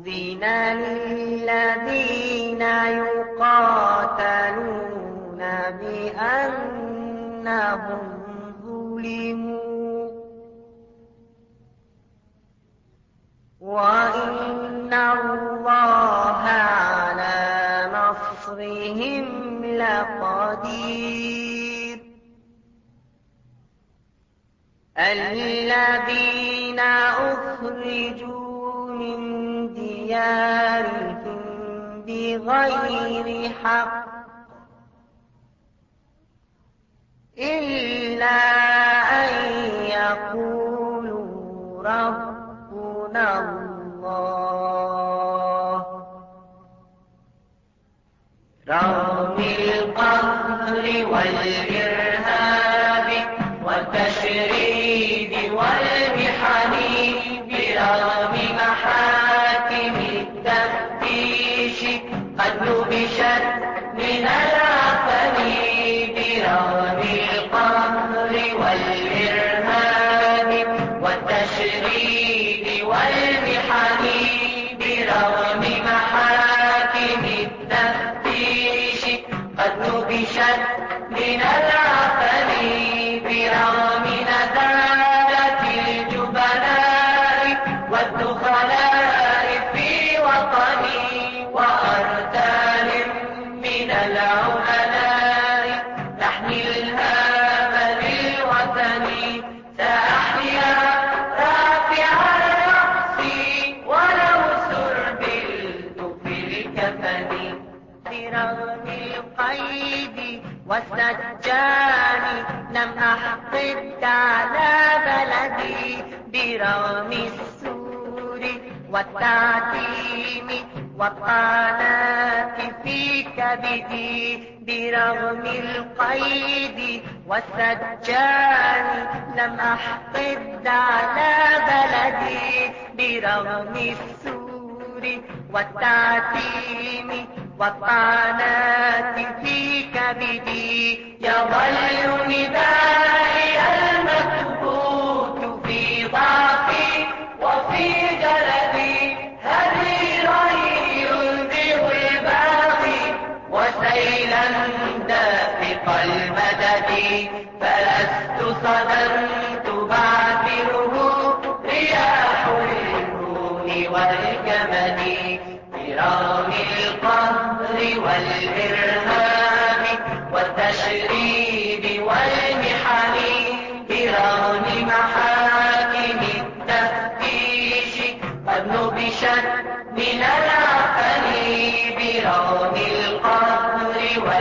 أذن للذين يقاتلون بأنهم ظلموا وإن الله على نصرهم لقدير. الذين أخرجوا من ديارهم بغير حق إلا أن يقولوا ربنا الله رغم القهر والإرهاب والتشريد والمحن برغم محاكم التفتيش قد نبشت من العفن برغم القهر والإرهاب والتشريد والمحن برغم محاكم التفتيش قد نبشت من العفن برغم نزالة الجبناء والدخلاء في وطني وأرتال من العملاء تحمل الهام للوطن سأحيا رافع الرأس ولو سربلت في الكفن برغم القيد والسجان لم أحقد على بلدي برغم السور والتعتيم والطعنات في كبدي برغم القيد والسجان لم أحقد على بلدي برغم السور والتعتيم والطعنات في كبدي يظل ندائي المكبوت في ضعفي وفي جلدي هريرا ينذر الباغي وسيلا دافق المدد فلست صدمت بعثره رياح الهون والجمد برغم القهر والإرهاب والتشريد والمحن برغم محاكم التفتيش قد نبشت من العفن برغم القهر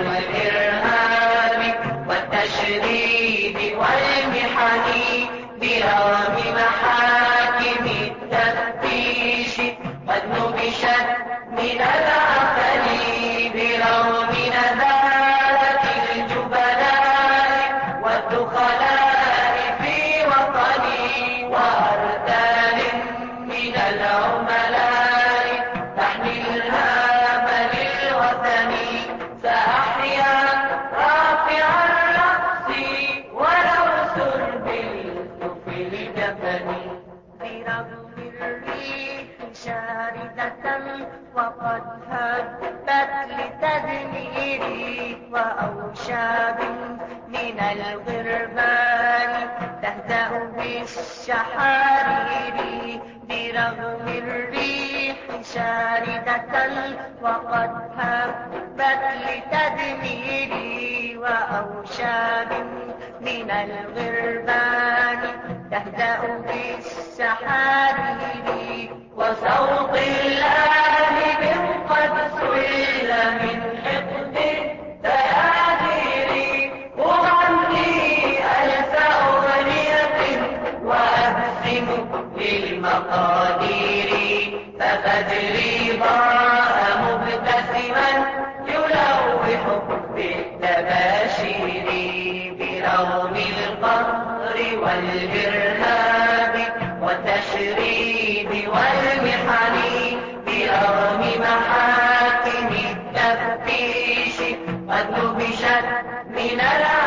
والإرهاب والتشريد والمحن برغم محاكم التفتيش قد نبشت من العفن برغم نزالة الجبناء والدخلاء في وطني وأرتال من العملاء تحمل الهام للوطن سأحيا رافع الرأس ولو سربلت في الجفن برغم الريح شاردة وقد هبت لتدميري وأوشاب من الغربان تهدأ بالشحارير برغم الريح شاردة وقد هبت لتدميري وأوشاب من الغربان تهدأ بالسحارير وصوت اللاهب قد سل من حقد دياذيري أغني ألف أغنية وأبسم للمقادير فبدري ضاء مبتسما يلوح بالتباشير برغم القهر والإرهاب والتشريد والمحن برغم محاكم التفتيش قد نبشت من